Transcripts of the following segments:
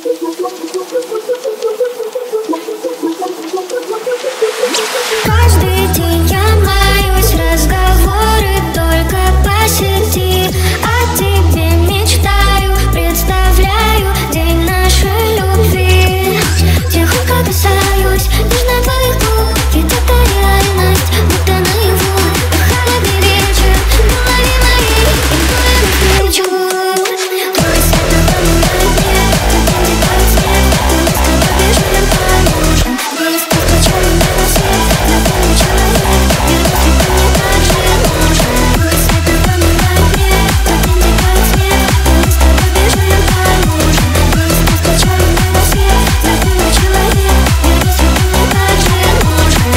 Каждый день я маюсь, разговоры только по сети. О тебе мечтаю, представляю день нашей любви. Тихонько касаюсь, нежно твоих губ, ведь это реальность, будто наяву. Холодный вечер, в голове моей, и твою встречу. Твой свет напоминает мне, как летает снег. Мы с тобой бежим по лужам, есть только черный рассвет. Запомни, человек, и разве ты мне так же нужен? Твой свет напоминает мне, как летает снег. Мы с тобой бежим по лужам, есть только черный рассвет. Запомни, человек, и разве ты мне так же нужен?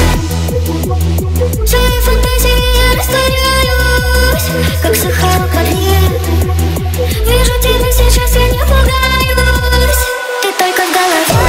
В своей фантазии я растворяюсь, как сахар в воде. Вижу тебя сейчас, я не пугаюсь. Ты только в голове.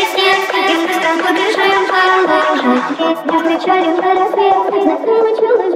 Встречаем на рассвет, знакомый человек.